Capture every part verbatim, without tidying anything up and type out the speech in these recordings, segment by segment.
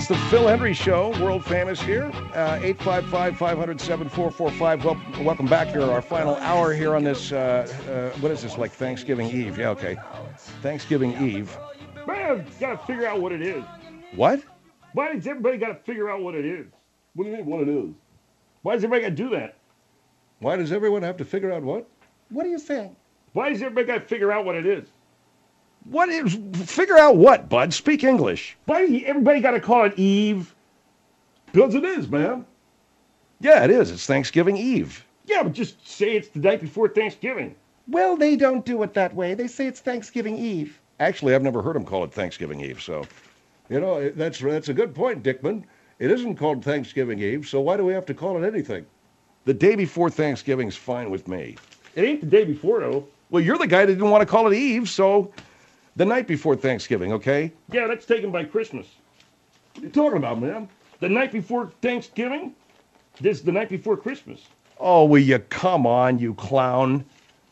the Phil Hendry Show, world famous here. Uh, eight five five, five hundred, seven four four five. Well, welcome back here. Our final hour here on this, uh, uh, what is this, like Thanksgiving Eve? Yeah, okay. Thanksgiving Eve. Man, got to figure out what it is. What? Why does everybody got to figure out what it is? What do you mean what it is? Why does everybody got to do that? Why does everyone have to figure out what? What are you saying? Why does everybody got to figure out what it is? What is, figure out what, bud? Speak English. Why do you, everybody got to call it Eve? Because it is, man. Yeah, it is. It's Thanksgiving Eve. Yeah, but just say it's the night before Thanksgiving. Well, they don't do it that way. They say it's Thanksgiving Eve. Actually, I've never heard them call it Thanksgiving Eve, so, you know, that's that's a good point, Dickman. It isn't called Thanksgiving Eve, so why do we have to call it anything? The day before Thanksgiving's fine with me. It ain't the day before, though. Well, you're the guy that didn't want to call it Eve, so the night before Thanksgiving, okay? Yeah, that's taken by Christmas. What are you talking about, man? The night before Thanksgiving? This is the night before Christmas. Oh, will you come on, you clown?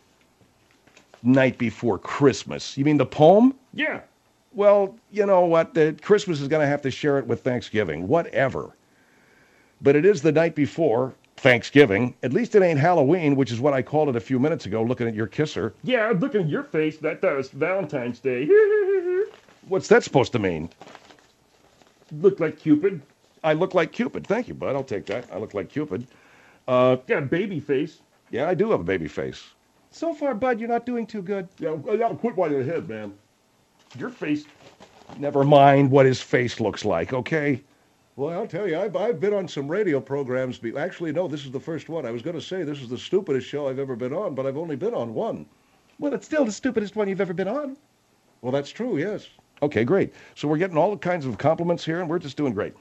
Night before Christmas. You mean the poem? Yeah. Well, you know what? The Christmas is going to have to share it with Thanksgiving. Whatever. But it is the night before Thanksgiving. At least it ain't Halloween, which is what I called it a few minutes ago, looking at your kisser. Yeah, I'm looking at your face. That, that was Valentine's Day. What's that supposed to mean? Look like Cupid. I look like Cupid. Thank you, bud. I'll take that. I look like Cupid. Uh, got a baby face. Yeah, I do have a baby face. So far, Bud, you're not doing too good. Yeah, I gotta quit while you're ahead, man. Your face. Never mind what his face looks like, okay? Well, I'll tell you, I've, I've been on some radio programs. Be- Actually, no, this is the first one. I was going to say this is the stupidest show I've ever been on, but I've only been on one. Well, it's still the stupidest one you've ever been on. Well, that's true, yes. Okay, great. So we're getting all kinds of compliments here, and we're just doing great.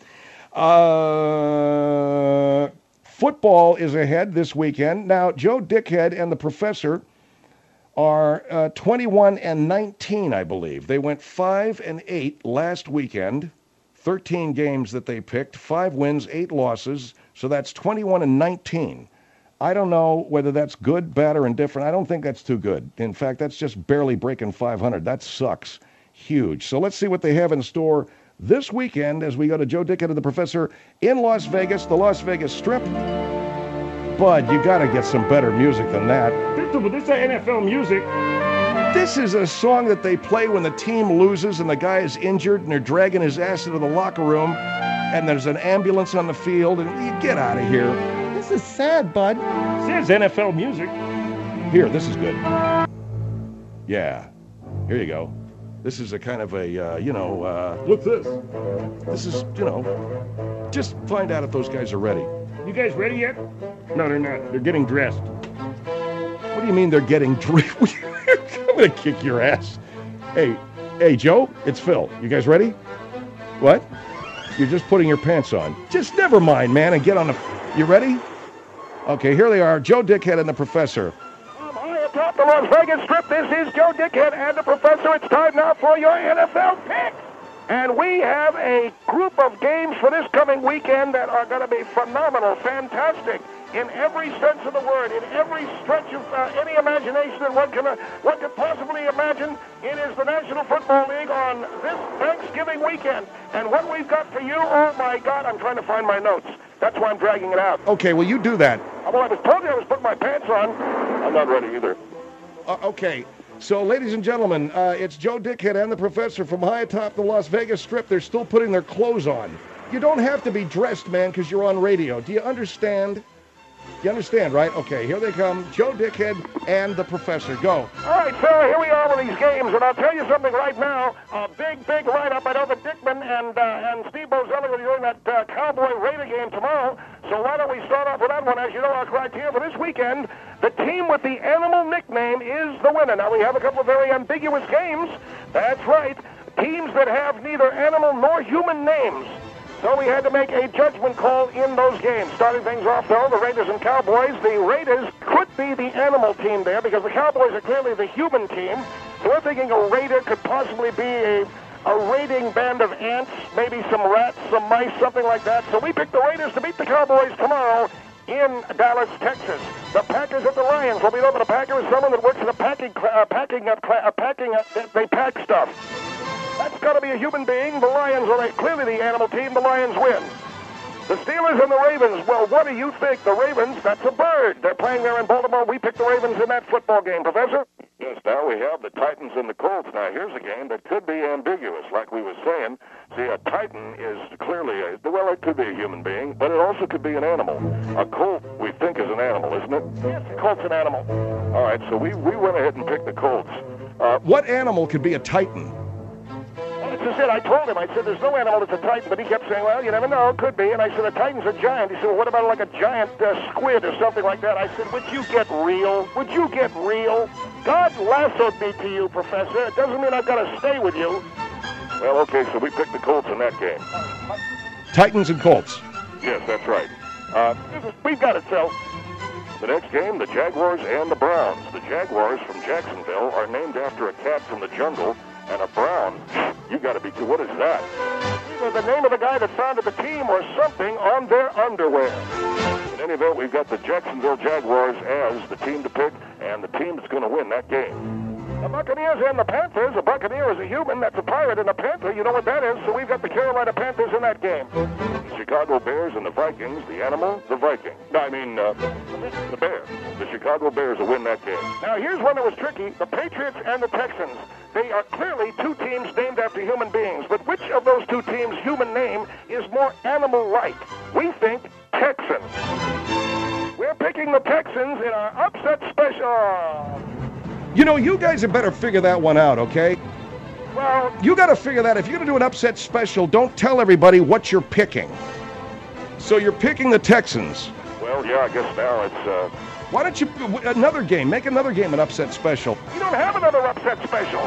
Uh, football is ahead this weekend. Now, Joe Dickhead and the Professor are uh, twenty-one and nineteen, I believe. They went five and eight last weekend. thirteen games that they picked, five wins, eight losses. So that's twenty-one and nineteen. I don't know whether that's good, bad, or indifferent. I don't think that's too good. In fact, that's just barely breaking five hundred. That sucks. Huge. So let's see what they have in store this weekend as we go to Joe Dickhead and the Professor in Las Vegas, the Las Vegas Strip. Bud, you got to get some better music than that. But this is N F L music. This is a song that they play when the team loses and the guy is injured and they're dragging his ass into the locker room and there's an ambulance on the field and you get out of here. This is sad, Bud. This is N F L music. Here, this is good. Yeah. Here you go. This is a kind of a, uh, you know... Uh, What's this? This is, you know, just find out if those guys are ready. You guys ready yet? No, they're not. They're getting dressed. What do you mean they're getting dressed? I'm going to kick your ass. Hey, hey, Joe, it's Phil. You guys ready? What? You're just putting your pants on. Just never mind, man, and get on the... You ready? Okay, here they are, Joe Dickhead and the Professor. Atop the Las Vegas Strip, this is Joe Dickhead and the Professor. It's time now for your N F L picks. And we have a group of games for this coming weekend that are going to be phenomenal, fantastic, in every sense of the word, in every stretch of uh, any imagination that one can, uh, one could possibly imagine. It is the National Football League on this Thanksgiving weekend. And what we've got for you, oh my God, I'm trying to find my notes. That's why I'm dragging it out. Okay, well, you do that. Well, I was told you I was putting my pants on. I'm not ready either. Uh, okay, so ladies and gentlemen, uh, it's Joe Dickhead and the Professor from high atop the Las Vegas Strip. They're still putting their clothes on. You don't have to be dressed, man, because you're on radio. Do you understand? You understand, right? Okay, here they come. Joe Dickhead and the Professor. Go. All right, Sarah, here we are with these games, and I'll tell you something right now. A big, big lineup. I know that Dickman and uh, and Steve Bozelli will be doing that uh, Cowboy Raider game tomorrow, so why don't we start off with that one? As you know, our criteria for this weekend, the team with the animal nickname is the winner. Now, we have a couple of very ambiguous games. That's right. Teams that have neither animal nor human names. So we had to make a judgment call in those games. Starting things off, though, the Raiders and Cowboys. The Raiders could be the animal team there because the Cowboys are clearly the human team. So we're thinking a Raider could possibly be a, a raiding band of ants, maybe some rats, some mice, something like that. So we picked the Raiders to beat the Cowboys tomorrow in Dallas, Texas. The Packers at the Lions. Well, we know that a Packer is someone that works in a packing, uh, packing, uh, uh, packing. Uh, they pack stuff. That's got to be a human being. The Lions are clearly the animal team. The Lions win. The Steelers and the Ravens. Well, what do you think? The Ravens, that's a bird. They're playing there in Baltimore. We picked the Ravens in that football game, Professor. Yes, now we have the Titans and the Colts. Now, here's a game that could be ambiguous, like we were saying. See, a Titan is clearly, a, well, it could be a human being, but it also could be an animal. A Colt, we think, is an animal, isn't it? Yes, Colt's an animal. All right, so we, we went ahead and picked the Colts. Uh, what animal could be a Titan? Well, it's just it. I told him. I said, there's no animal that's a Titan, but he kept saying, well, you never know. It could be. And I said, a Titan's a giant. He said, well, what about like a giant uh, squid or something like that? I said, would you get real? Would you get real? God lassoed me to you, Professor. It doesn't mean I've got to stay with you. Well, okay, so we picked the Colts in that game. Titans and Colts. Yes, that's right. Uh, We've got it, Phil. the next game, the Jaguars and the Browns. The Jaguars from Jacksonville are named after a cat from the jungle, and a Brown, you got to be, what is that? Either the name of the guy that founded the team or something on their underwear. In any event, we've got the Jacksonville Jaguars as the team to pick, and the team that's going to win that game. The Buccaneers and the Panthers. A Buccaneer is a human. That's a pirate, and a Panther, you know what that is. So we've got the Carolina Panthers in that game. The Chicago Bears and the Vikings, the animal, the Viking. No, I mean, uh, the Bears. The Chicago Bears will win that game. Now, here's one that was tricky. The Patriots and the Texans. They are clearly two teams named after human beings. But which of those two teams' human name is more animal-like? We think Texans. We're picking the Texans in our upset special. You know, you guys had better figure that one out, okay? Well, You got to figure that. If you're going to do an upset special, don't tell everybody what you're picking. So you're picking the Texans. Well, yeah, I guess now it's, uh, Why don't you, another game, make another game an upset special. we don't have another upset special.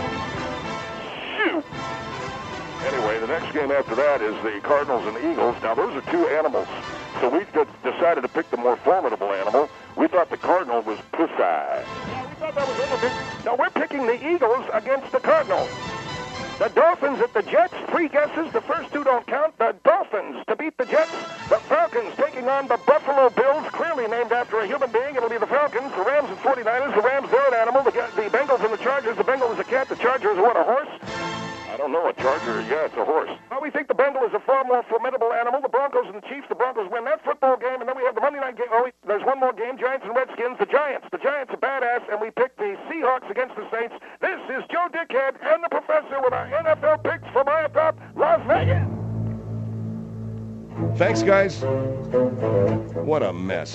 Shoot. anyway, the next game after that is the Cardinals and Eagles. Now, those are two animals. So we decided to pick the more formidable animal. We thought the Cardinal was Pussy. We thought that was a little bit. Now, we're picking the Eagles against the Cardinals. The Dolphins at the Jets. Three guesses. The first two don't count. The Dolphins to beat the Jets. The Falcons taking on the Buffalo Bills, clearly named after a human being. It'll be the Falcons. The Rams and forty-niners. The Rams, they're an animal. The, the Bengals and the Chargers. The Bengals is a cat. The Chargers are what, a horse? I don't know, a Charger, yeah, it's a horse. Well, we think the Bengal is a far more formidable animal. The Broncos and the Chiefs. The Broncos win that football game. And then we have the Monday night game. Oh, wait, there's one more game. Giants and Redskins. The Giants. The Giants are badass. And we pick the Seahawks against the Saints. This is Joe Dickhead and the Professor with our N F L picks from Iatop, Las Vegas. Thanks, guys. What a mess.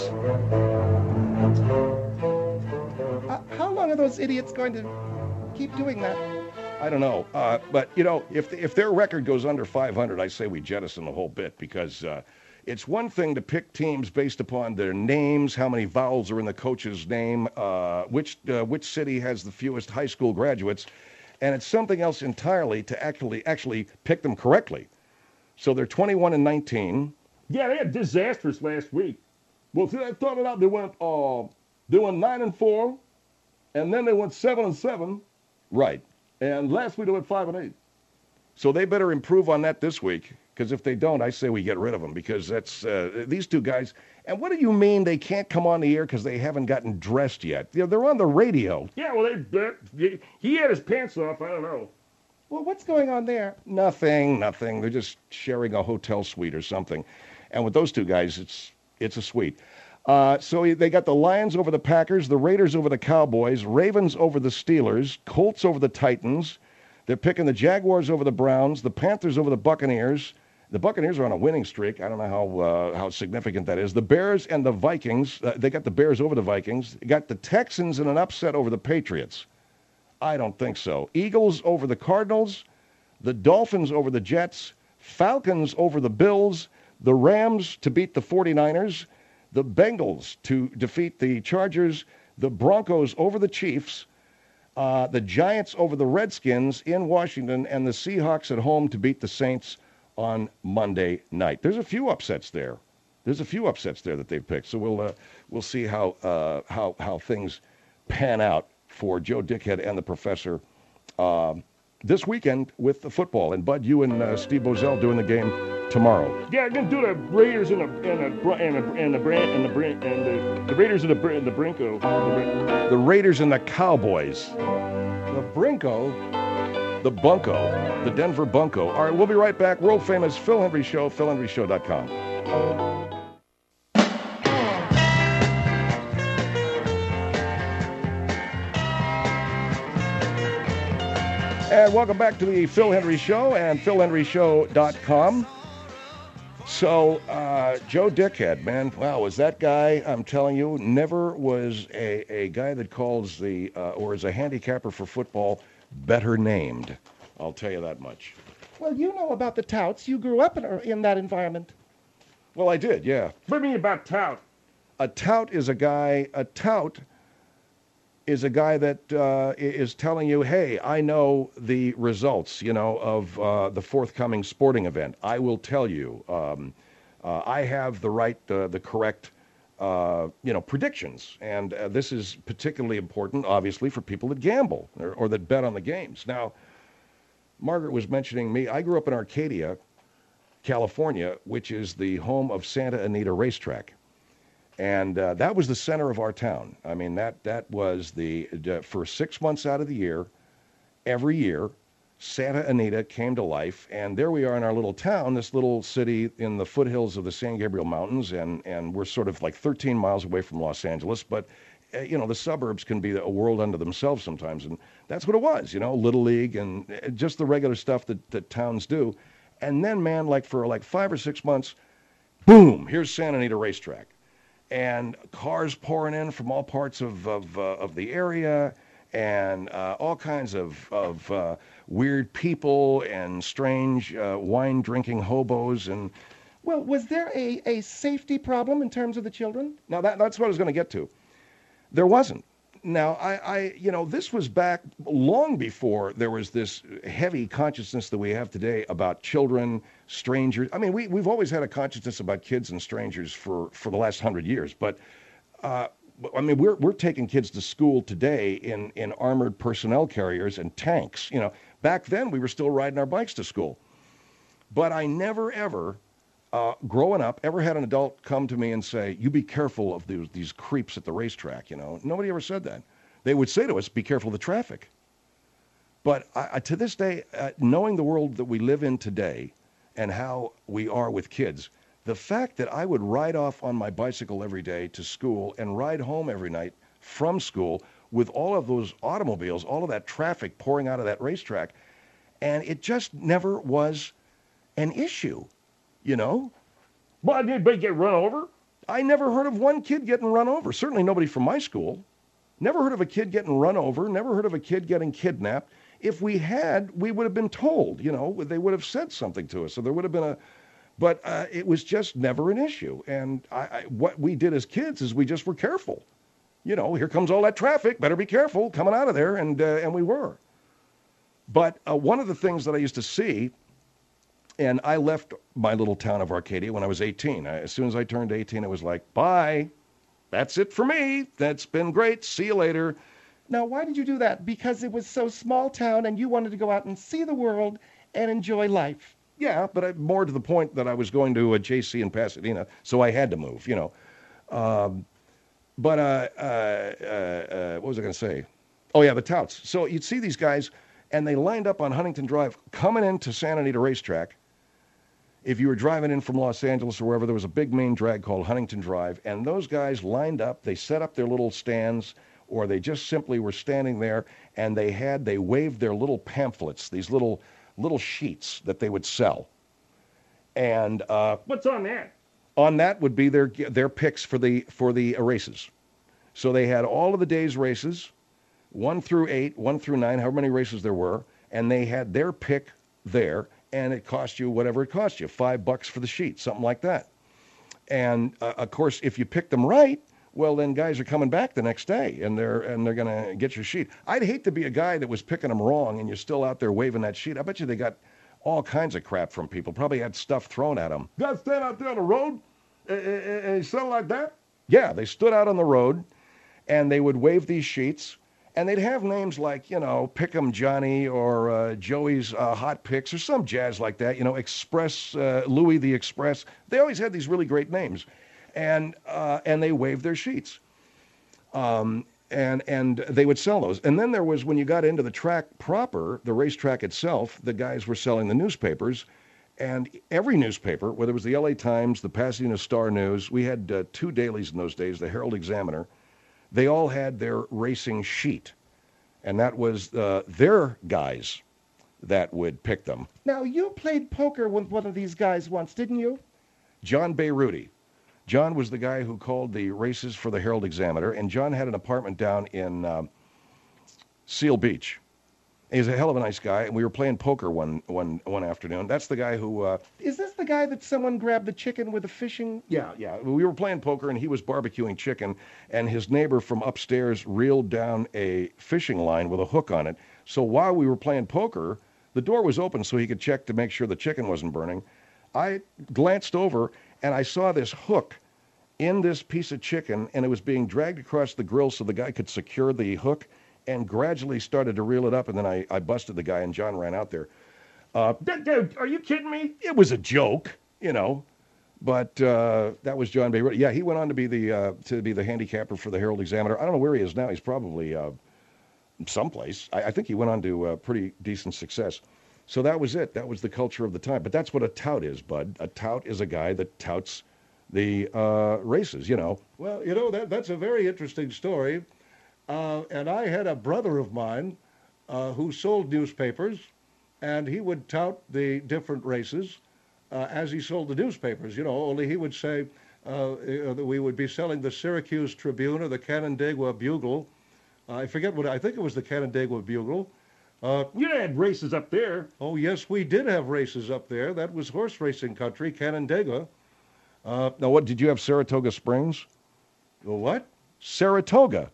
Uh, how long are those idiots going to keep doing that? I don't know. Uh, but, you know, if if their record goes under five hundred, I say we jettison the whole bit because uh, it's one thing to pick teams based upon their names, how many vowels are in the coach's name, uh, which uh, which city has the fewest high school graduates, and it's something else entirely to actually actually pick them correctly. So they're twenty-one and nineteen. Yeah, they had disasters last week. Well, see, I thought it out. They went, uh, they went nine and four, and then they went seven and seven, Right. and last week they went five and eight. So they better improve on that this week, because if they don't, I say we get rid of them, because that's uh, these two guys. And what do you mean they can't come on the air because they haven't gotten dressed yet? You know, they're on the radio. Yeah, well, they, they he had his pants off. I don't know. Well, what's going on there? Nothing, nothing. They're just sharing a hotel suite or something. And with those two guys, it's it's a suite. Uh, so they got the Lions over the Packers, the Raiders over the Cowboys, Ravens over the Steelers, Colts over the Titans. They're picking the Jaguars over the Browns, the Panthers over the Buccaneers. The Buccaneers are on a winning streak. I don't know how uh, how significant that is. The Bears and the Vikings. Uh, they got the Bears over the Vikings. They got the Texans in an upset over the Patriots. I don't think so. Eagles over the Cardinals, the Dolphins over the Jets, Falcons over the Bills, the Rams to beat the forty-niners, the Bengals to defeat the Chargers, the Broncos over the Chiefs, uh, the Giants over the Redskins in Washington, and the Seahawks at home to beat the Saints on Monday night. There's a few upsets there. There's a few upsets there that they've picked. So we'll uh, we'll see how uh, how how things pan out for Joe Dickhead and the Professor uh, this weekend with the football. And Bud, you and uh, Steve Bozell doing the game tomorrow. Yeah, I'm gonna do the Raiders and the and the and the and the brand and the brand and the, the Raiders and the Br- and the Brinco. The Brin- The Raiders and the Cowboys. The Brinko? the Bunko, the Denver Bunko. All right, we'll be right back. World famous Phil Hendrie Show, phil hendrie show dot com. And welcome back to the Phil Hendrie Show and phil hendrie show dot com. So, uh, Joe Dickhead, man, wow, was that guy, I'm telling you, never was a, a guy that calls the, uh, or is a handicapper for football, better named. I'll tell you that much. Well, you know about the touts. You grew up in, in that environment. Well, I did, yeah. What do you mean about tout? A tout is a guy, a tout is a guy that uh, is telling you, hey, I know the results, you know, of uh, the forthcoming sporting event. I will tell you. Um, uh, I have the right, uh, the correct, uh, you know, predictions. And uh, this is particularly important, obviously, for people that gamble or, or that bet on the games. Now, Margaret was mentioning me. I grew up in Arcadia, California, which is the home of Santa Anita Racetrack. And uh, that was the center of our town. I mean, that that was the, uh, for six months out of the year, every year, Santa Anita came to life. And there we are in our little town, this little city in the foothills of the San Gabriel Mountains. And, and we're sort of like thirteen miles away from Los Angeles. But, uh, you know, the suburbs can be a world unto themselves sometimes. And that's what it was, you know, Little League and just the regular stuff that, that towns do. And then, man, like for like five or six months, boom, here's Santa Anita Racetrack. And cars pouring in from all parts of of, uh, of the area, and uh, all kinds of of uh, weird people and strange uh, wine-drinking hobos. And Well, was there a, a safety problem in terms of the children? now that that's what I was going to get to. There wasn't. Now I, I you know this was back long before there was this heavy consciousness that we have today about children, strangers. I mean, we we've always had a consciousness about kids and strangers for, for the last hundred years. But uh, I mean, we're we're taking kids to school today in, in armored personnel carriers and tanks. You know, back then we were still riding our bikes to school. But I never ever, uh, growing up, ever had an adult come to me and say, "You be careful of these these creeps at the racetrack." You know, nobody ever said that. They would say to us, "Be careful of the traffic." But I, I, to this day, uh, knowing the world that we live in today and how we are with kids, the fact that I would ride off on my bicycle every day to school and ride home every night from school with all of those automobiles, all of that traffic pouring out of that racetrack, and it just never was an issue, you know? Why did anybody get run over? I never heard of one kid getting run over. Certainly nobody from my school. Never heard of a kid getting run over. Never heard of a kid getting kidnapped. If we had, we would have been told, you know, they would have said something to us. So there would have been a, but uh, it was just never an issue. And I, I, what we did as kids is we just were careful. You know, here comes all that traffic. Better be careful coming out of there. And, uh, and we were. But uh, one of the things that I used to see, and I left my little town of Arcadia when I was eighteen. I, as soon as I turned eighteen, it was like, bye. That's it for me. That's been great. See you later. Now, why did you do that? Because it was so small town and you wanted to go out and see the world and enjoy life. Yeah, but I, more to the point that I was going to a J C in Pasadena, so I had to move, you know. Um, but uh, uh, uh, uh, what was I going to say? Oh, yeah, the touts. So you'd see these guys, and they lined up on Huntington Drive coming into Santa Anita Racetrack. If you were driving in from Los Angeles or wherever, there was a big main drag called Huntington Drive, and those guys lined up. They set up their little stands, or they just simply were standing there, and they had, they waved their little pamphlets, these little little sheets that they would sell. And uh, What's on that? on that would be their their picks for the for the races. So they had all of the day's races, one through eight, one through nine, however many races there were, and they had their pick there, and it cost you whatever it cost you, five bucks for the sheet, something like that. And uh, of course, if you picked them right, well, then guys are coming back the next day, and they're and they're going to get your sheet. I'd hate to be a guy that was picking them wrong, and you're still out there waving that sheet. I bet you they got all kinds of crap from people. Probably had stuff thrown at them. Guys stand out there on the road and, and, and something like that? Yeah, they stood out on the road, and they would wave these sheets, and they'd have names like, you know, Pick'em Johnny or uh, Joey's uh, Hot Picks or some jazz like that, you know, Express, uh, Louis the Express. They always had these really great names, and uh, and they waved their sheets. Um, and and they would sell those. And then there was, when you got into the track proper, the racetrack itself, the guys were selling the newspapers, and every newspaper, whether it was the L A Times, the Pasadena Star News, we had uh, two dailies in those days, the Herald Examiner, they all had their racing sheet, and that was uh, their guys that would pick them. Now, you played poker with one of these guys once, didn't you? John Bayruti. John was the guy who called the races for the Herald Examiner, and John had an apartment down in um, Seal Beach. He's a hell of a nice guy, and we were playing poker one one one afternoon. That's the guy who... Uh, Is this the guy that someone grabbed the chicken with a fishing... Yeah, yeah. We were playing poker, and he was barbecuing chicken, and his neighbor from upstairs reeled down a fishing line with a hook on it. So while we were playing poker, the door was open so he could check to make sure the chicken wasn't burning. I glanced over, and I saw this hook in this piece of chicken, and it was being dragged across the grill so the guy could secure the hook, and gradually started to reel it up, and then I, I busted the guy, and John ran out there. Uh, Dude, are you kidding me? it was a joke, you know, but uh, that was John Bayruti. Yeah, he went on to be the uh, to be the handicapper for the Herald Examiner. I don't know where he is now. He's probably uh, someplace. I, I think he went on to uh, pretty decent success. So that was it. That was the culture of the time. But that's what a tout is, Bud. A tout is a guy that touts the uh, races, you know. Well, you know, that that's a very interesting story. Uh, and I had a brother of mine uh, who sold newspapers, and he would tout the different races uh, as he sold the newspapers. You know, only he would say uh, that we would be selling the Syracuse Tribune or the Canandaigua Bugle. Uh, I forget what, I think it was the Canandaigua Bugle. Uh, You had races up there. oh, yes, we did have races up there. That was horse racing country, Canandaigua. Uh, now, what, did you have Saratoga Springs? Well, what? Saratoga.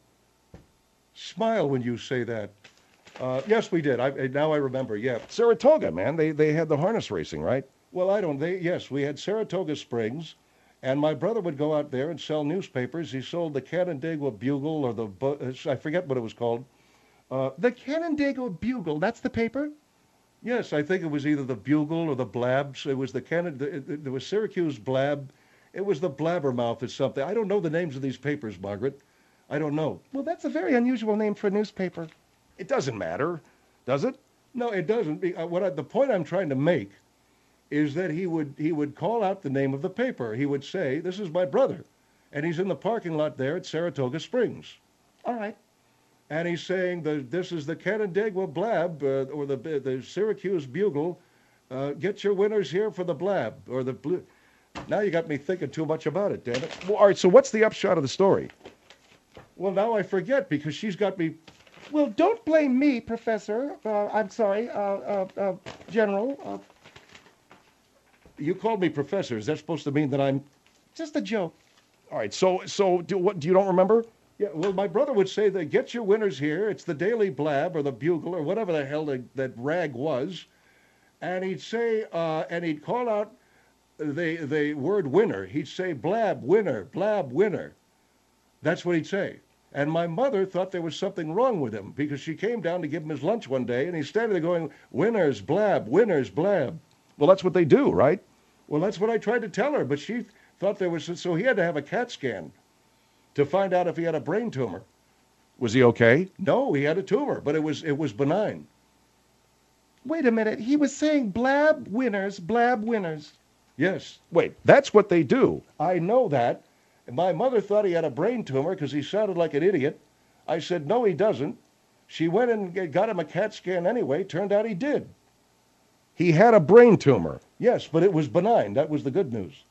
Smile when you say that. Uh, yes, we did. I, now I remember, yeah. Saratoga, man. They they had the harness racing, right? Well, I don't. They, yes, we had Saratoga Springs, and my brother would go out there and sell newspapers. He sold the Canandaigua Bugle, or the Bu- I forget what it was called. Uh, The Canandaigua Bugle, that's the paper? yes, I think it was either the Bugle or the Blabs. It was the Canada. There was Syracuse Blab. It was the Blabbermouth or something. I don't know the names of these papers, Margaret. I don't know. Well, that's a very unusual name for a newspaper. It doesn't matter, does it? No, it doesn't. Be- uh, What I, the point I'm trying to make is that he would he would call out the name of the paper. He would say, "This is my brother," and he's in the parking lot there at Saratoga Springs. All right. And he's saying that this is the Canandaigua Blab, uh, or the the Syracuse Bugle. Uh, get your winners here for the Blab, or the blue. Now you got me thinking too much about it, damn it. Well, all right, so what's the upshot of the story? Well, now I forget because she's got me. Well, don't blame me, Professor. Uh, I'm sorry, uh, uh, uh, General. Uh, You called me professor. Is that supposed to mean that I'm? just a joke. All right, so so do what? Do you don't remember? Yeah. Well, my brother would say that get your winners here. It's the Daily Blab or the Bugle or whatever the hell that, that rag was, and he'd say, uh, and he'd call out the the word winner. He'd say Blab winner, Blab winner. That's what he'd say. And my mother thought there was something wrong with him because she came down to give him his lunch one day, and he's standing there going, winners, Blab, winners, Blab. Well, that's what they do, right? Well, that's what I tried to tell her, but she thought there was, so he had to have a CAT scan to find out if he had a brain tumor. Was he okay? No, he had a tumor, but it was it was benign. Wait a minute. He was saying blab winners, blab winners. Yes, Wait, that's what they do. I know that. And my mother thought he had a brain tumor because he sounded like an idiot. I said, no, he doesn't. She went and got him a CAT scan anyway. Turned out he did. He had a brain tumor. Yes, but it was benign. That was the good news.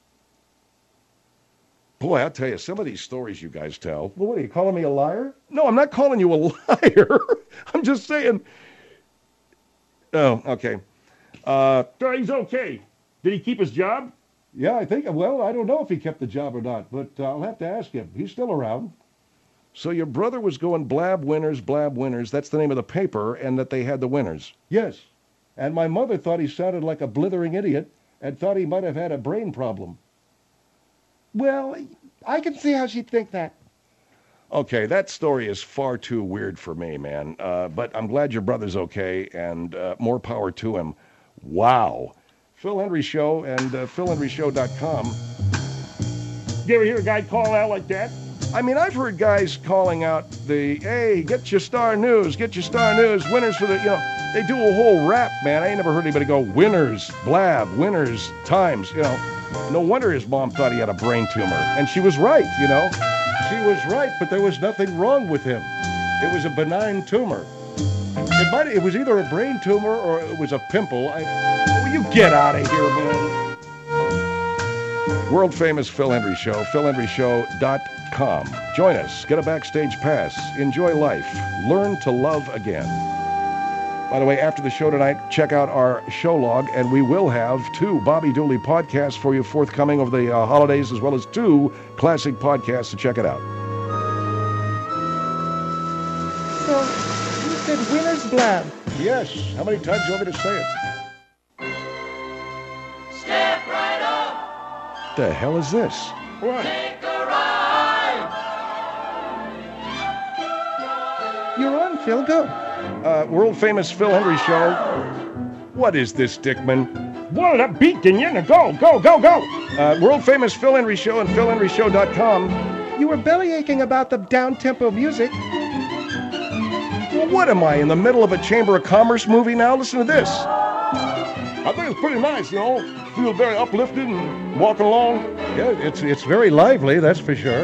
Boy, I'll tell you, some of these stories you guys tell. Well, what, are you calling me a liar? No, I'm not calling you a liar. I'm just saying. Oh, okay. Uh, So he's okay. Did he keep his job? Yeah, I think, well, I don't know if he kept the job or not, but uh, I'll have to ask him. He's still around. so your brother was going blab winners, blab winners. That's the name of the paper, and that they had the winners. Yes. And my mother thought he sounded like a blithering idiot and thought he might have had a brain problem. Well, I can see how she'd think that. Okay, that story is far too weird for me, man. Uh, but I'm glad your brother's okay, and uh, more power to him. Wow. Phil Hendry Show and uh, phil hendry show dot com. You ever hear a guy call out like that? I mean, I've heard guys calling out the, hey, get your star news, get your star news, winners for the, you know, they do a whole rap, man. I ain't never heard anybody go, winners, blab, winners, times, you know. No wonder his mom thought he had a brain tumor. And she was right, you know. She was right, but there was nothing wrong with him. It was a benign tumor. It might, it was either a brain tumor or it was a pimple. I, will you get out of here, man? World famous Phil Hendrie Show, phil hendrie show dot com. Join us, get a backstage pass, enjoy life, learn to love again. By the way, after the show tonight, check out our show log, and we will have two Bobby Dooley podcasts for you forthcoming over the uh, holidays, as well as two classic podcasts to check it out. So, you said winner's blab. yes. How many times do you want me to say it? Step right up. What the hell is this? What? Take a ride. You're on, Phil. Go. Uh, world famous Phil Hendrie Show. What is this, Dickman? What that beat, didn't you? Now go, go, go, go. Uh, world famous Phil Hendrie Show and phil hendrie show dot com. You were belly aching about the down-tempo music. Well, what am I, in the middle of a Chamber of Commerce movie now? Listen to this. I think it's pretty nice, you know. Feel very uplifted and walking along. Yeah, it's it's very lively, that's for sure.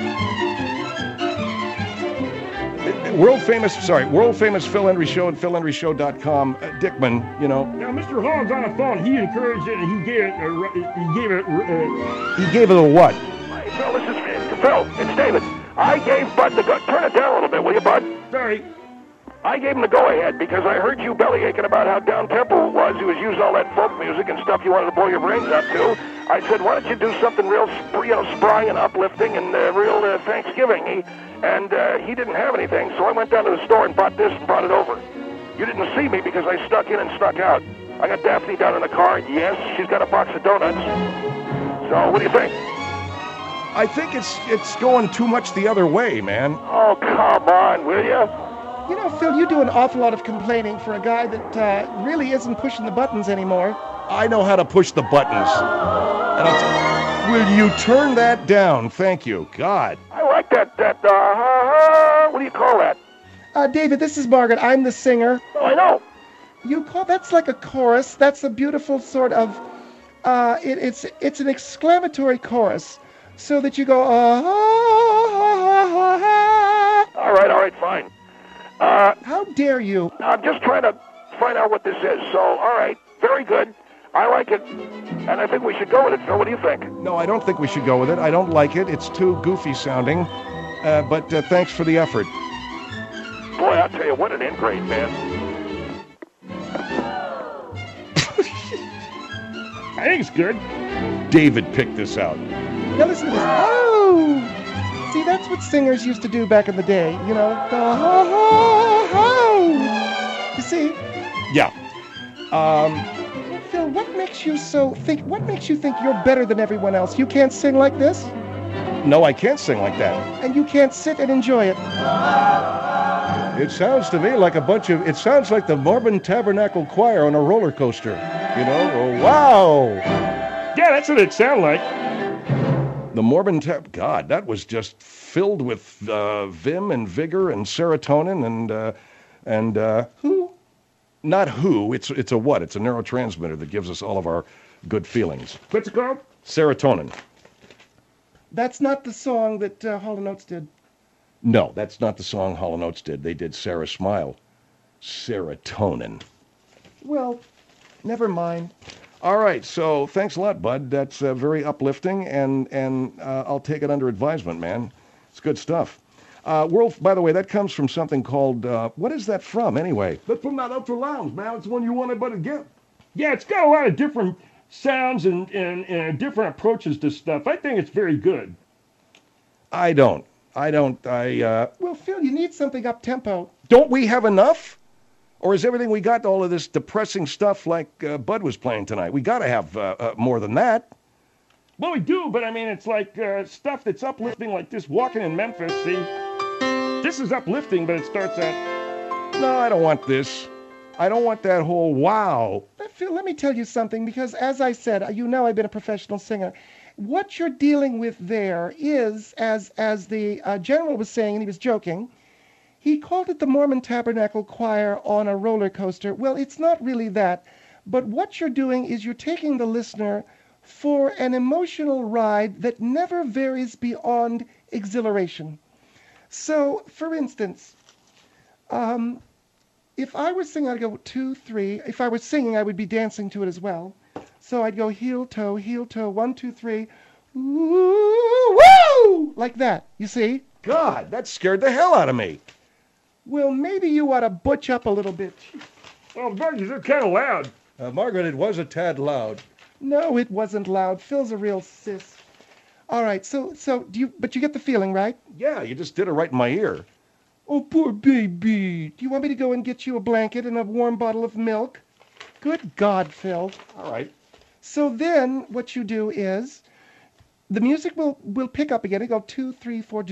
World famous, sorry, world famous Phil Hendrie Show and phil hendrie show dot com. Uh, Dickman, you know. Now, Mister Hogg's on the phone. He encouraged it, and he gave it. Uh, he gave it. Uh, He gave it a what? Hey, Phil, this is Phil. It's David. I gave Bud the go. Turn it down a little bit, will you, Bud? sorry. I gave him the go-ahead because I heard you belly aching about how down-tempo it was. He was using all that folk music and stuff you wanted to blow your brains out to. I said, why don't you do something real, sp- you know, spry and uplifting and uh, real uh, Thanksgiving-y? And uh, he didn't have anything, so I went down to the store and bought this and brought it over. You didn't see me because I snuck in and snuck out. I got Daphne down in the car. Yes, she's got a box of donuts. So what do you think? I think it's it's going too much the other way, man. Oh, come on, will you? You know, Phil, you do an awful lot of complaining for a guy that uh, really isn't pushing the buttons anymore. I know how to push the buttons. And I'll t- will you turn that down? Thank you. God. I like that, that, uh, uh, what do you call that? Uh, David, this is Margaret. I'm the singer. Oh, I know. You call that's like a chorus. That's a beautiful sort of. Uh, it, it's it's an exclamatory chorus, so that you go. Uh, All right, all right, fine. Uh, how dare you? I'm just trying to find out what this is. So, all right, very good. I like it, and I think we should go with it, Phil. What do you think? No, I don't think we should go with it. I don't like it. It's too goofy sounding. Uh, but uh, thanks for the effort. Boy, I'll tell you, what an ingrate, man. I think it's good. David picked this out. Now listen to this. Oh! See, that's what singers used to do back in the day, you know. The ho ho ho! You see? Yeah. Um, Phil, what makes you so think, what makes you think you're better than everyone else? You can't sing like this? no, I can't sing like that. And you can't sit and enjoy it. It sounds to me like a bunch of, it sounds like the Mormon Tabernacle Choir on a roller coaster. You know, oh, wow. Yeah, that's what it sounded like. The Mormon Tab, God, that was just filled with uh, vim and vigor and serotonin and, uh, and uh, who? Not who, it's, it's a what? It's a neurotransmitter that gives us all of our good feelings. What's it called? Serotonin. That's not the song that uh, Hall and Oates did. No, that's not the song Hall and Oates did. They did Sarah Smile. Serotonin. Well, never mind. All right, so thanks a lot, Bud. That's uh, very uplifting, and and uh, I'll take it under advisement, man. It's good stuff. Uh, World, by the way, that comes from something called, uh, what is that from, anyway? That's from that Ultra Lounge, man. It's one you want everybody to get. Yeah, it's got a lot of different sounds and, and, and different approaches to stuff. I think it's very good. I don't. I don't. I, uh, Well, Phil, you need something up-tempo. don't we have enough? Or is everything we got all of this depressing stuff like uh, Bud was playing tonight? We got to have uh, uh, more than that. Well, we do, but I mean, it's like uh, stuff that's uplifting, like this Walking in Memphis. See, this is uplifting, but it starts out. No, I don't want this. I don't want that whole wow. But Phil, let me tell you something, because as I said, you know I've been a professional singer. what you're dealing with there is, as as the uh, general was saying, and he was joking, he called it the Mormon Tabernacle Choir on a roller coaster. Well, it's not really that, but what you're doing is you're taking the listener for an emotional ride that never varies beyond exhilaration. So, for instance, um, if I were singing, I'd go two, three. If I were singing, I would be dancing to it as well. So I'd go heel, toe, heel, toe, one, two, three, woo, woo, like that, you see? God, that scared the hell out of me. Well, maybe you ought to butch up a little bit. Oh, Burgess, it's kind of loud. Uh, Margaret, it was a tad loud. No, it wasn't loud. Phil's a real sis. All right, so, so, do you, but you get the feeling, right? Yeah, you just did it right in my ear. Oh, poor baby. Do you want me to go and get you a blanket and a warm bottle of milk? Good God, Phil. All right. So then what you do is the music will, will pick up again. It go two, three, four,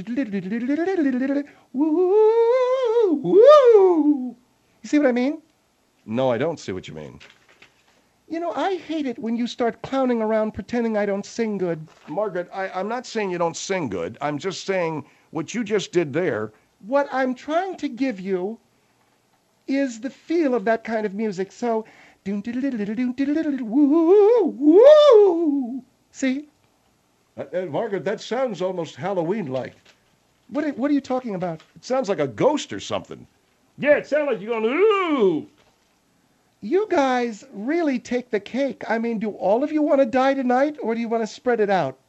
woo, woo. You see what I mean? No, I don't see what you mean. You know, I hate it when you start clowning around pretending I don't sing good. Margaret, I, I'm not saying you don't sing good. I'm just saying what you just did there. What I'm trying to give you is the feel of that kind of music. So, woo, woo. See? Uh, uh, Margaret, that sounds almost Halloween-like. What are, what are you talking about? It sounds like a ghost or something. Yeah, it sounds like you're going, ooh. You guys really take the cake. I mean, do all of you want to die tonight, or do you want to spread it out?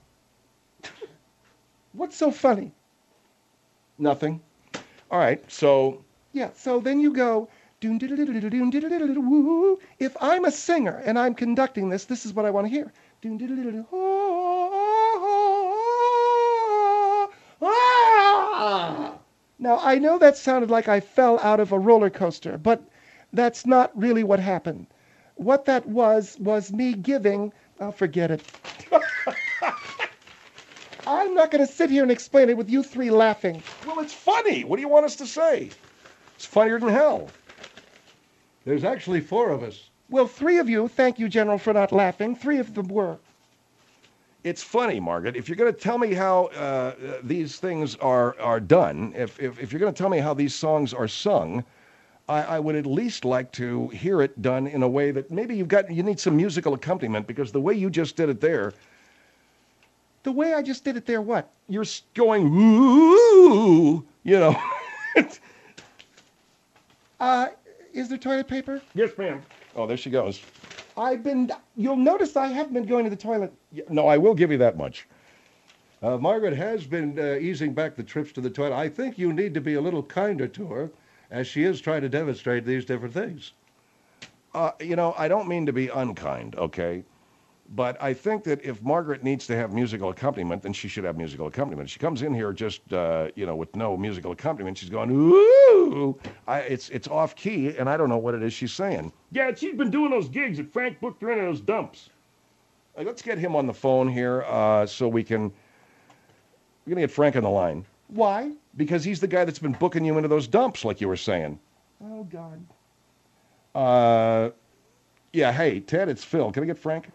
What's so funny? Nothing. All right, so Yeah, so then you go, doon diddle diddle diddle doon diddle diddle diddle woo. If I'm a singer and I'm conducting this, this is what I want to hear. Doon diddle diddle diddle, oh, ah. Now, I know that sounded like I fell out of a roller coaster, but that's not really what happened. What that was, was me giving, I'll forget it. I'm not going to sit here and explain it with you three laughing. well, it's funny. What do you want us to say? It's funnier than hell. There's actually four of us. Well, three of you, thank you, General, for not laughing. Three of them were. It's funny, Margaret. If you're going to tell me how uh, these things are are done, if if, if you're going to tell me how these songs are sung, I, I would at least like to hear it done in a way that maybe you've got you need some musical accompaniment, because the way you just did it there, The way I just did it there, what? you're s- going woo, you know. Uh, is there toilet paper? Yes, ma'am. Oh, there she goes. I've been, you'll notice I haven't been going to the toilet. Yeah, no, I will give you that much. Uh, Margaret has been uh, easing back the trips to the toilet. I think you need to be a little kinder to her, as she is trying to demonstrate these different things. Uh, you know, I don't mean to be unkind, okay? But I think that if Margaret needs to have musical accompaniment, then she should have musical accompaniment. She comes in here just, uh, you know, with no musical accompaniment. She's going, ooh, I, it's it's off key, and I don't know what it is she's saying. Yeah, she's been doing those gigs that Frank booked her into those dumps. Uh, let's get him on the phone here uh, so we can. We're going to get Frank on the line. Why? Because he's the guy that's been booking you into those dumps, like you were saying. Oh, God. Uh, yeah, hey, Ted, it's Phil. Can I get Frank?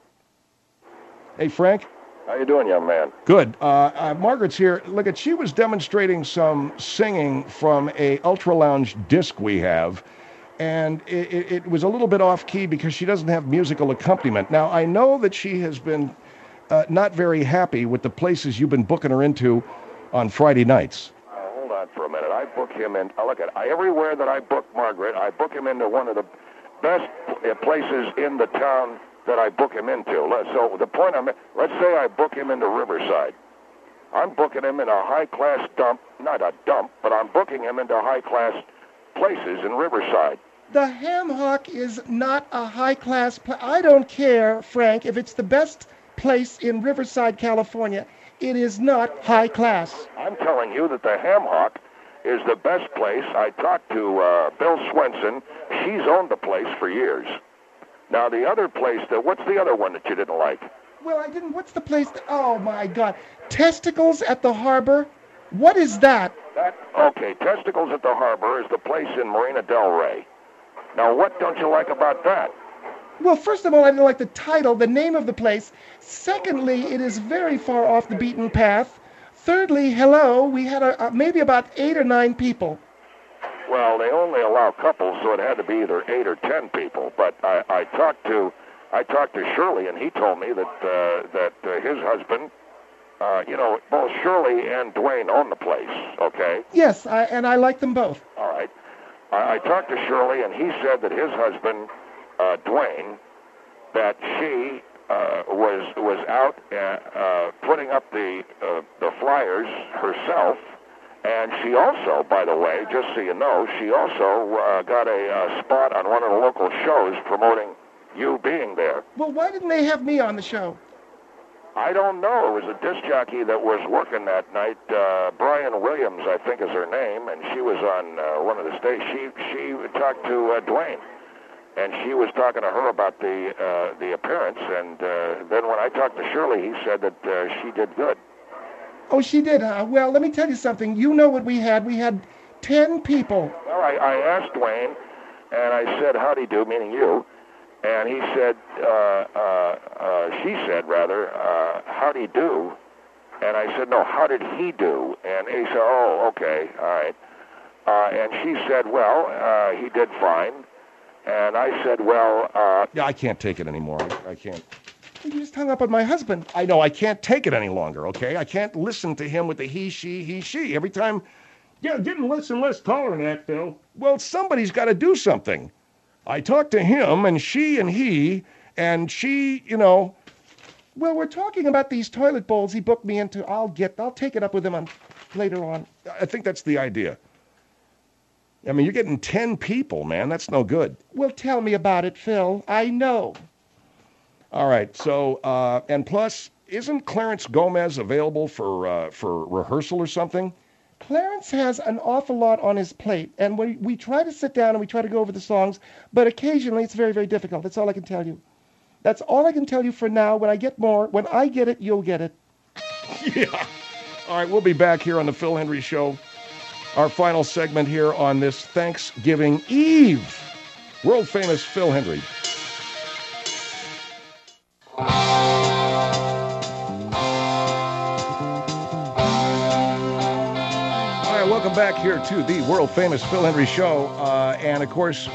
Hey, Frank. How you doing, young man? Good. Uh, uh, Margaret's here. Look, at she was demonstrating some singing from a Ultra Lounge disc we have, and it, it, it was a little bit off key because she doesn't have musical accompaniment. Now, I know that she has been uh, not very happy with the places you've been booking her into on Friday nights. Uh, hold on for a minute. I book him in. Uh, look at I, everywhere that I book Margaret, I book him into one of the best uh, places in the town that I book him into. Let- So the point I'm, let's say I book him into Riverside. I'm booking him in a high-class dump, not a dump, but I'm booking him into high-class places in Riverside. The Ham Hock is not a high-class place. I don't care, Frank, if it's the best place in Riverside, California. It is not high class. I'm telling you that the Ham Hock is the best place. I talked to uh, Bill Swenson. She's owned the place for years. Now, the other place, that what's the other one that you didn't like? Well, I didn't. What's the place? That, oh, my God. Testicles at the Harbor? What is that? That okay, Testicles at the Harbor is the place in Marina Del Rey. Now, what don't you like about that? Well, first of all, I didn't like the title, the name of the place. Secondly, it is very far off the beaten path. Thirdly, hello, we had a, uh, maybe about eight or nine people. Well, they only allow couples, so it had to be either eight or ten people. But I, I talked to I talked to Shirley, and he told me that uh, that uh, his husband, uh, you know, both Shirley and Dwayne own the place. Okay. Yes, I, and I like them both. All right. I, I talked to Shirley, and he said that his husband, uh, Dwayne, that she uh, was was out uh, uh, putting up the uh, the flyers herself. And she also, by the way, just so you know, she also uh, got a uh, spot on one of the local shows promoting you being there. Well, why didn't they have me on the show? I don't know. It was a disc jockey that was working that night. Uh, Brian Williams, I think is her name, and she was on uh, one of the stations. She she talked to uh, Dwayne, and she was talking to her about the uh, the appearance. And uh, then when I talked to Shirley, he said that uh, she did good. Oh, she did, huh? Well, let me tell you something. You know what we had. We had ten people. Well, I, I asked Dwayne, and I said, how'd he do, meaning you? And he said, uh, uh, uh, she said, rather, uh, how'd he do? And I said, no, how did he do? And he said, oh, okay, all right. Uh, and she said, well, uh, he did fine. And I said, well... Uh, yeah, I can't take it anymore. I, I can't. You just hung up on my husband. I know, I can't take it any longer, okay? I can't listen to him with the he, she, he, she. Every time... Yeah, getting less and less tolerant, that, Phil. Well, somebody's got to do something. I talked to him, and she and he, and she, you know... Well, we're talking about these toilet bowls he booked me into. I'll get... I'll take it up with him on, later on. I think that's the idea. I mean, you're getting ten people, man. That's no good. Well, tell me about it, Phil. I know. All right, so, uh, and plus, isn't Clarence Gomez available for uh, for rehearsal or something? Clarence has an awful lot on his plate, and we, we try to sit down and we try to go over the songs, but occasionally it's very, very difficult. That's all I can tell you. That's all I can tell you for now. When I get more, when I get it, you'll get it. Yeah. All right, we'll be back here on the Phil Hendrie Show. Our final segment here on this Thanksgiving Eve. World famous Phil Hendrie. All right, welcome back here to the world-famous Phil Hendrie Show. Uh, and, of course,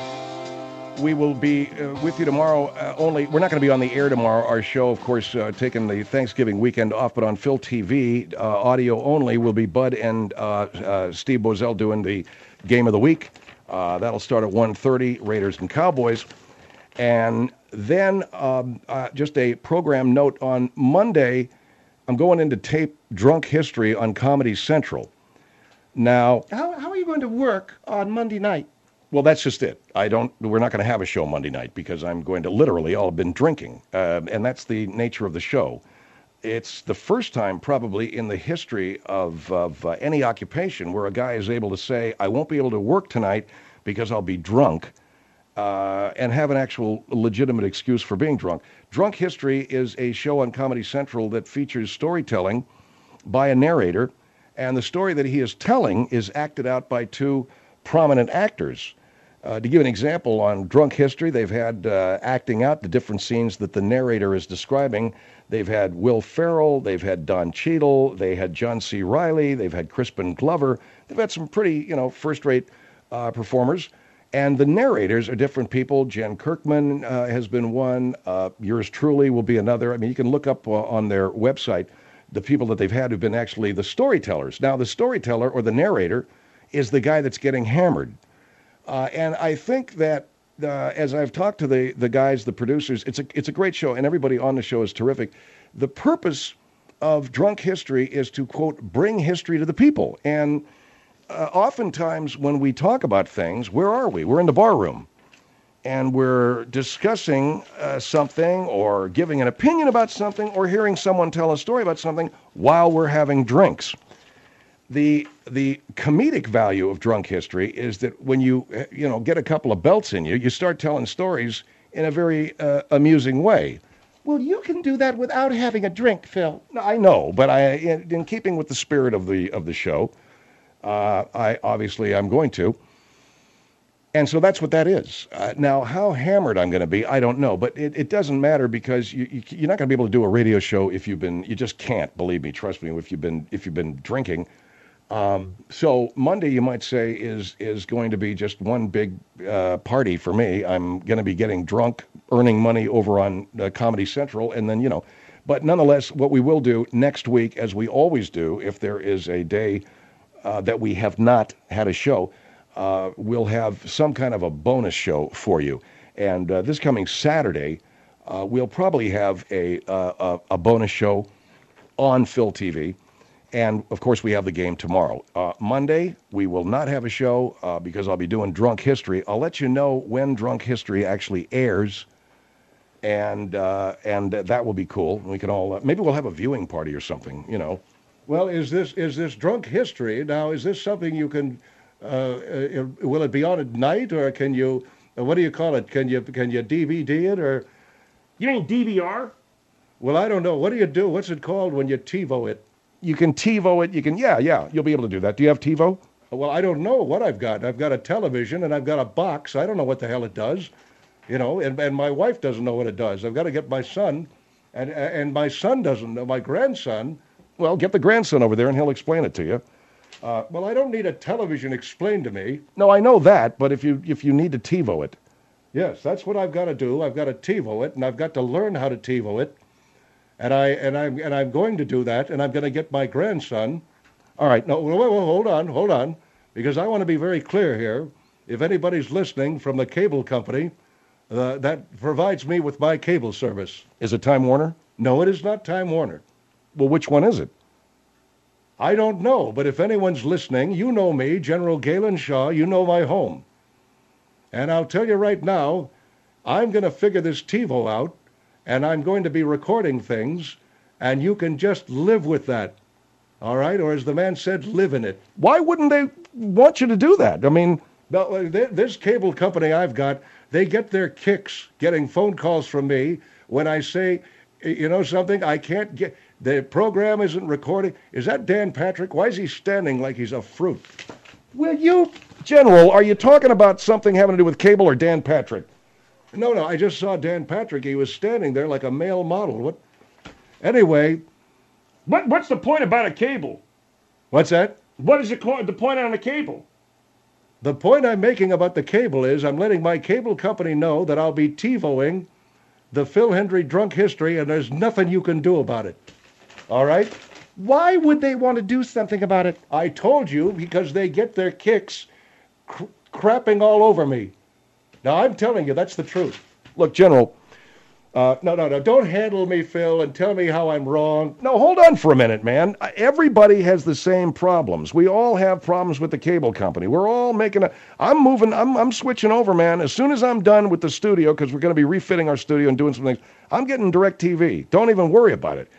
we will be uh, with you tomorrow. Uh, only we're not going to be on the air tomorrow. Our show, of course, uh, taking the Thanksgiving weekend off, but on Phil T V, uh, audio only, will be Bud and uh, uh, Steve Bozell doing the Game of the Week. Uh, that'll start at one thirty, Raiders and Cowboys. And then um, uh, just a program note, on Monday, I'm going in to tape Drunk History on Comedy Central. Now, how, how are you going to work on Monday night? Well, that's just it. I don't. We're not going to have a show Monday night because I'm going to literally all have been drinking, uh, and that's the nature of the show. It's the first time probably in the history of, of uh, any occupation where a guy is able to say, I won't be able to work tonight because I'll be drunk. Uh, and have an actual legitimate excuse for being drunk. Drunk History is a show on Comedy Central that features storytelling by a narrator, and the story that he is telling is acted out by two prominent actors. Uh, to give an example, on Drunk History, they've had uh, acting out the different scenes that the narrator is describing. They've had Will Ferrell, they've had Don Cheadle, they had John C. Reilly, they've had Crispin Glover. They've had some pretty, you know, first-rate uh, performers. And the narrators are different people. Jen Kirkman uh, has been one. Uh, yours truly will be another. I mean, you can look up uh, on their website the people that they've had who've been actually the storytellers. Now, the storyteller or the narrator is the guy that's getting hammered. Uh, and I think that uh, as I've talked to the, the guys, the producers, it's a, it's a great show, and everybody on the show is terrific. The purpose of Drunk History is to, quote, bring history to the people. And Uh, oftentimes when we talk about things, where are we? We're in the bar room, and we're discussing uh, something or giving an opinion about something or hearing someone tell a story about something while we're having drinks. The the comedic value of Drunk History is that when you, you know, get a couple of belts in you, you start telling stories in a very uh, amusing way. Well, you can do that without having a drink, Phil. I know, but I, in, in keeping with the spirit of the of the show, Uh, I obviously I'm going to. And so that's what that is. Uh, now, how hammered I'm going to be, I don't know. But it, it doesn't matter because you, you, you're not going to be able to do a radio show if you've been, you just can't, believe me, trust me, if you've been, if you've been drinking. Um, so Monday, you might say, is is going to be just one big uh, party for me. I'm going to be getting drunk, earning money over on uh, Comedy Central, and then, you know. But nonetheless, what we will do next week, as we always do, if there is a day uh, that we have not had a show, uh, we'll have some kind of a bonus show for you. And uh, this coming Saturday, uh, we'll probably have a, uh, a a bonus show on Phil T V. And, of course, we have the game tomorrow. Uh, Monday, we will not have a show uh, because I'll be doing Drunk History. I'll let you know when Drunk History actually airs, and uh, and that will be cool. We can all, uh, maybe we'll have a viewing party or something, you know. Well, is this is this Drunk History? Now, is this something you can, uh, uh, will it be on at night, or can you, uh, what do you call it? Can you, can you D V D it, or? You mean D V R? Well, I don't know. What do you do? What's it called when you TiVo it? You can TiVo it. You can, yeah, yeah. You'll be able to do that. Do you have TiVo? Well, I don't know what I've got. I've got a television and I've got a box. I don't know what the hell it does, you know. And, and my wife doesn't know what it does. I've got to get my son, and and my son doesn't know. My grandson. Well, get the grandson over there and he'll explain it to you. Uh, well, I don't need a television explained to me. No, I know that. But if you if you need to TiVo it, yes, that's what I've got to do. I've got to TiVo it, and I've got to learn how to TiVo it. And I and I'm and I'm going to do that, and I'm going to get my grandson. All right, no, well, well, hold on, hold on, because I want to be very clear here. If anybody's listening from the cable company uh, that provides me with my cable service, is it Time Warner? No, it is not Time Warner. Well, which one is it? I don't know, but if anyone's listening, you know me, General Galen Shaw. You know my home, and I'll tell you right now, I'm going to figure this TiVo out. And I'm going to be recording things, and you can just live with that, all right? Or as the man said, live in it. Why wouldn't they want you to do that? I mean, no, this cable company I've got, they get their kicks getting phone calls from me when I say, you know something, I can't get, the program isn't recording. Is that Dan Patrick? Why is he standing like he's a fruit? Will you, General, are you talking about something having to do with cable or Dan Patrick? No, no, I just saw Dan Patrick. He was standing there like a male model. What? Anyway. What, what's the point about a cable? What's that? What is the, the point on a cable? The point I'm making about the cable is I'm letting my cable company know that I'll be TiVoing the Phil Hendry Drunk History, and there's nothing you can do about it. All right? Why would they want to do something about it? I told you, because they get their kicks cr- crapping all over me. Now, I'm telling you, that's the truth. Look, General. Uh, no, no, no. Don't handle me, Phil, and tell me how I'm wrong. No, hold on for a minute, man. Everybody has the same problems. We all have problems with the cable company. We're all making a... I'm moving... I'm, I'm switching over, man. As soon as I'm done with the studio, because we're going to be refitting our studio and doing some things, I'm getting DirecTV. Don't even worry about it.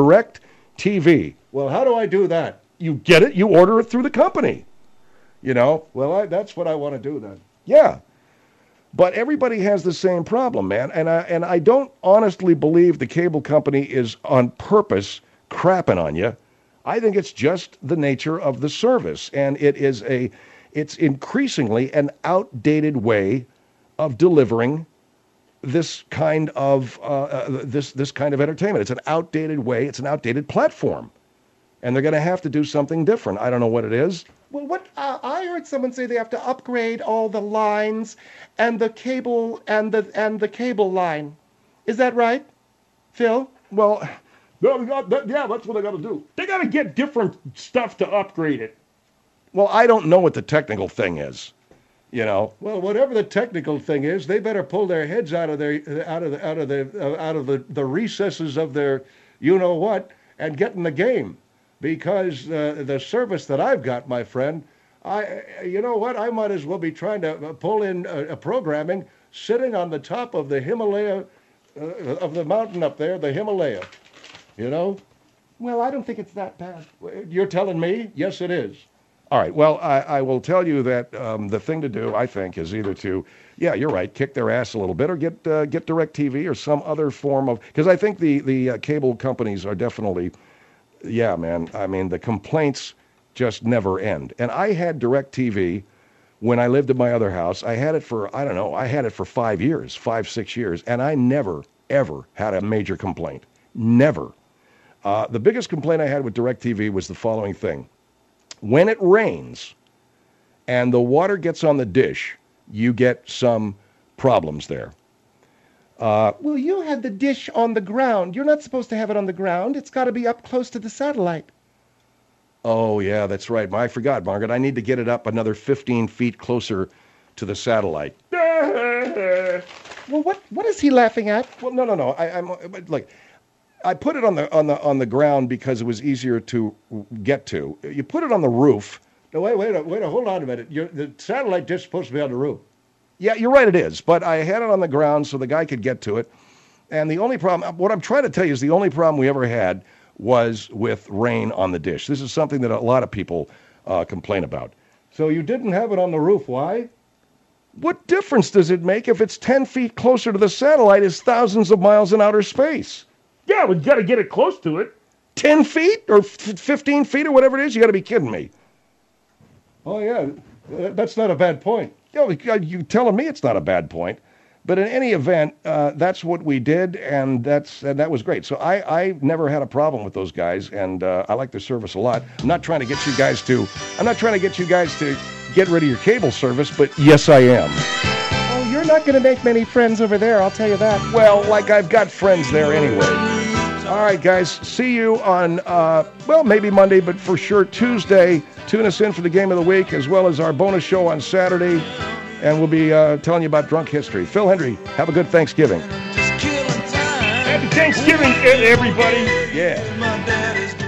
DirecTV. Well, how do I do that? You get it. You order it through the company. You know? Well, I, that's what I want to do then. Yeah. But everybody has the same problem, man. And I, and I don't honestly believe the cable company is on purpose crapping on you. I think it's just the nature of the service. And it is a, it's increasingly an outdated way of delivering this kind of, uh, uh, this, this kind of entertainment. It's an outdated way. It's an outdated platform. And they're going to have to do something different. I don't know what it is. Well, what uh, I heard someone say they have to upgrade all the lines and the cable and the and the cable line. Is that right, Phil? Well, no, got, that, yeah, that's what they got to do. They got to get different stuff to upgrade it. Well, I don't know what the technical thing is. You know. Well, whatever the technical thing is, they better pull their heads out of their out of the, out of the uh, out of the, the recesses of their you know what and get in the game. Because uh, the service that I've got, my friend, I, you know what? I might as well be trying to pull in a, a programming sitting on the top of the Himalaya, uh, of the mountain up there, the Himalaya. You know? Well, I don't think it's that bad. You're telling me? Yes, it is. All right. Well, I, I will tell you that um, the thing to do, I think, is either to, yeah, you're right, kick their ass a little bit, or get uh, get DirecTV or some other form of, because I think the the uh, cable companies are definitely. Yeah, man. I mean, the complaints just never end. And I had DirecTV when I lived at my other house. I had it for, I don't know, I had it for five years, five, six years, and I never, ever had a major complaint. Never. Uh, the biggest complaint I had with DirecTV was the following thing. When it rains and the water gets on the dish, you get some problems there. Uh, Well, you had the dish on the ground. You're not supposed to have it on the ground. It's got to be up close to the satellite. oh, yeah, that's right. I forgot, Margaret. I need to get it up another fifteen feet closer to the satellite. Well, what what is he laughing at? Well, no, no, no. I, I'm like, I put it on the on the on the ground because it was easier to get to. You put it on the roof. No, wait, wait, wait, hold on a minute. You're, the satellite dish is supposed to be on the roof. Yeah, you're right, it is. But I had it on the ground so the guy could get to it. And the only problem, what I'm trying to tell you is the only problem we ever had was with rain on the dish. This is something that a lot of people uh, complain about. So you didn't have it on the roof. Why? What difference does it make if it's ten feet closer to the satellite as thousands of miles in outer space? Yeah, we got to get it close to it. ten feet or f- fifteen feet or whatever it is? You got to be kidding me. Oh, yeah. That's not a bad point. You know, you're telling me it's not a bad point. But in any event, uh, that's what we did, and that's and that was great. So I, I never had a problem with those guys, and uh, I like their service a lot. I'm not trying to get you guys to, I'm not trying to get you guys to get rid of your cable service, but yes, I am. Oh, you're not going to make many friends over there, I'll tell you that. Well, like I've got friends there anyway. All right, guys, see you on, uh, well, maybe Monday, but for sure Tuesday. Tune us in for the game of the week, as well as our bonus show on Saturday. And we'll be uh, telling you about drunk history. Phil Hendry, have a good Thanksgiving. Happy Thanksgiving, everybody. Yeah.